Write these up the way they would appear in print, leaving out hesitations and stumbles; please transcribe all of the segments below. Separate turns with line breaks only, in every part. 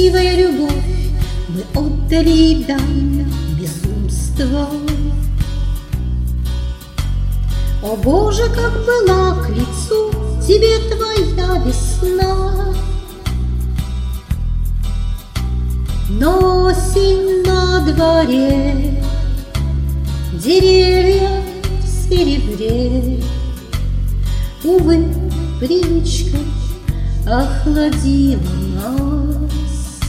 красивая любовь, мы отдали дань безумства. О Боже, как была к лицу тебе твоя весна, но осень на дворе, деревья в серебре. Увы, привычка охладила нас,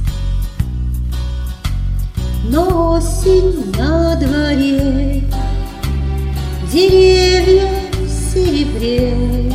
но осень на дворе, деревья в серебре.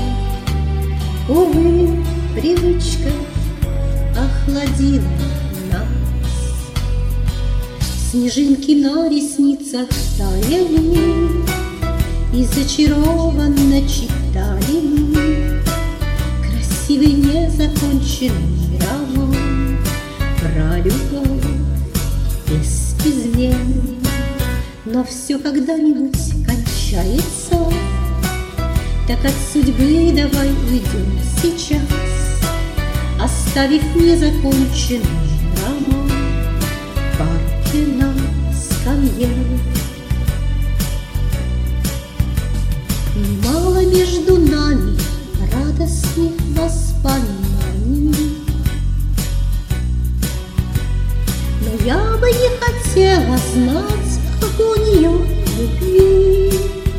Увы, привычка охладила нас. Снежинки на ресницах таяли, и зачарованно читали мы красивый незаконченный роман про любовь без измен. Но все когда-нибудь кончается, так от судьбы давай уйдем сейчас, оставив незаконченный роман в парке на скамье. Немало между нами радостных воспоминаний, но я бы не хотела знать агонию любви.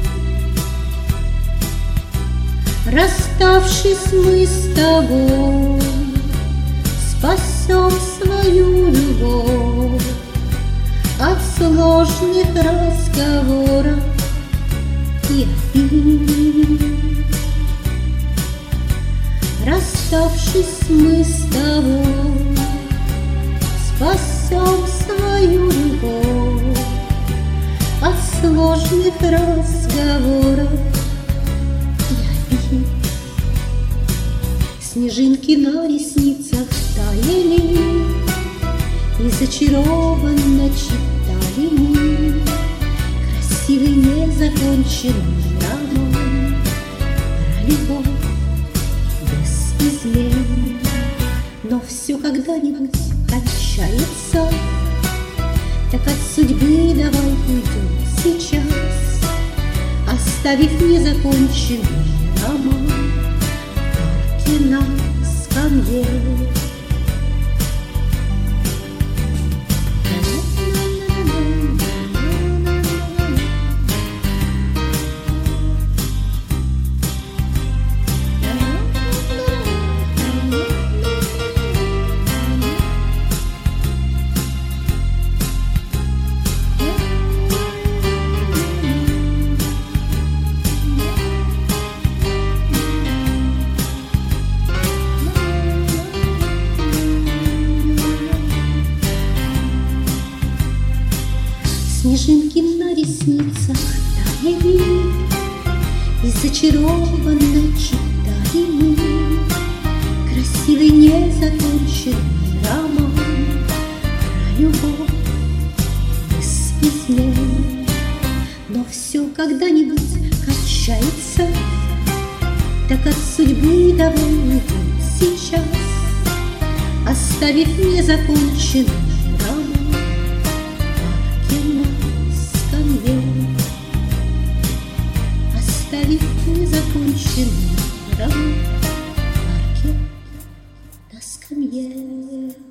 Расставшись, мы с тобой спасем свою любовь от сложных разговоров и обид. Расставшись, мы с тобой спасем свою любовь от сложных разговоров и обид. Снежинки на ресницах таяли, и зачарованно читали мы красивый незаконченный роман про любовь без измен. Но все когда-нибудь кончается, так от судьбы давай уйдем сейчас, оставив незаконченный роман в парке на скамье. Снежинки на ресницах таяли, и зачарованно читали мы красивый незаконченный роман про любовь без измен. Но все когда-нибудь кончается, так от судьбы давай уйдем сейчас, оставив незаконченный роман
незаконченный роман в парке на скамье.